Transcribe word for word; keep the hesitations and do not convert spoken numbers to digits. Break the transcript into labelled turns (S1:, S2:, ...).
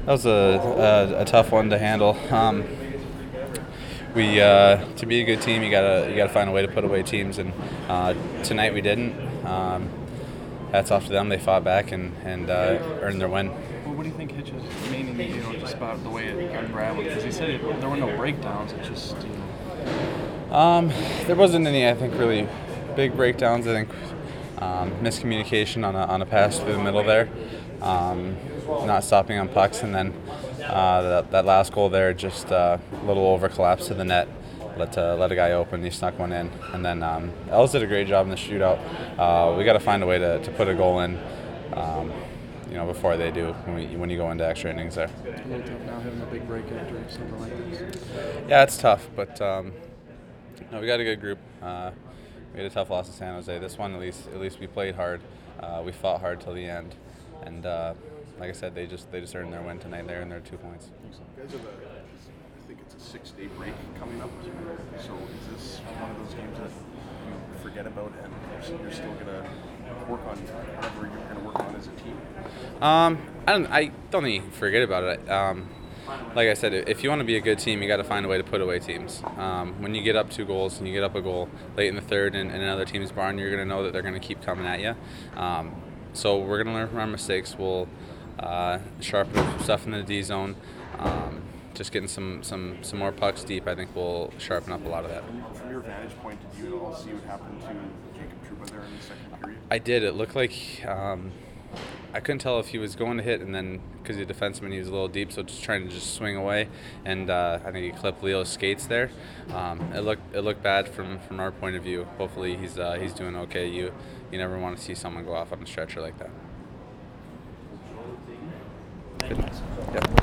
S1: That was a, a, a tough one to handle. Um, we uh, to be a good team, you gotta you gotta find a way to put away teams, and uh, tonight we didn't. Um, hats off to them; they fought back and and uh, earned their win.
S2: Well, what do you think Hitch's meaning, you know, just about the way it unraveled? Because he said it, there were no breakdowns. It just, you know.
S1: Um, there wasn't any, I think, really big breakdowns. I think um, miscommunication on a on a pass through the middle there. Um, not stopping on pucks, and then uh, that, that last goal there, just uh, a little over collapse to the net, let uh, let a guy open, he snuck one in, and then um, Els did a great job in the shootout. Uh, we got to find a way to, to put a goal in, um, you know, before they do when, we, when you go into extra innings there.
S2: A little tough now having a big break after something like this.
S1: Yeah, it's tough, but um, no, we got a good group. Uh, we had a tough loss to San Jose. This one, at least, at least we played hard. Uh, we fought hard till the end. And uh, like I said, they just they just earned their win tonight. They earned their two points.
S3: Guys have a, I think it's a six-day break coming up. So is this one of those games that you forget about and you're still gonna work on whatever you're gonna work on as a team?
S1: Um, I don't I don't think you forget about it. Um, like I said, if you want to be a good team, you got to find a way to put away teams. Um, when you get up two goals and you get up a goal late in the third in, in another team's barn, you're gonna know that they're gonna keep coming at you. Um, So we're going to learn from our mistakes. We'll uh, sharpen up some stuff in the D zone. Um, just getting some, some, some more pucks deep, I think will sharpen up a lot of that.
S3: From your vantage point, did you all see what happened to Jacob Trouba there in the second period?
S1: I did. It looked like um, I couldn't tell if he was going to hit, and then because he's a defenseman, he was a little deep, so just trying to just swing away. And uh, I think he clipped Leo's skates there. Um, it looked it looked bad from, from our point of view. Hopefully he's uh, he's doing okay. You you never want to see someone go off on a stretcher like that.